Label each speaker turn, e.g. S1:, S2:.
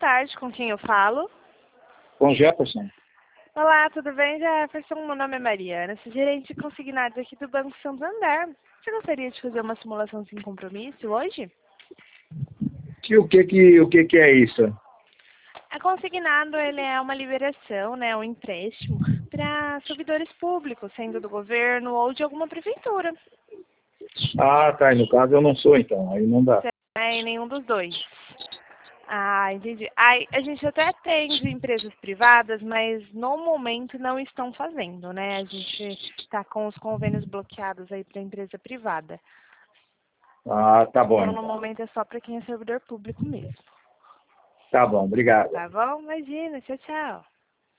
S1: tarde, com quem eu falo?
S2: Com Jefferson.
S1: Olá, tudo bem, Jefferson? Meu nome é Mariana, sou gerente de consignados aqui do Banco Santander. Você gostaria de fazer uma simulação sem compromisso hoje?
S2: O que é isso?
S1: A consignado, ele é uma liberação, né, um empréstimo para servidores públicos, sendo do governo ou de alguma prefeitura.
S2: Ah, tá. E no caso eu não sou, então. Aí não dá.
S1: Você não é em nenhum dos dois. Ah, entendi. Aí, a gente até tem de empresas privadas, mas no momento não estão fazendo, né? A gente está com os convênios bloqueados aí para empresa privada.
S2: Ah, tá bom,
S1: Então, no
S2: então.
S1: momento é só para quem é servidor público mesmo.
S2: Tá bom, obrigado.
S1: Tá bom? Imagina. Tchau, tchau.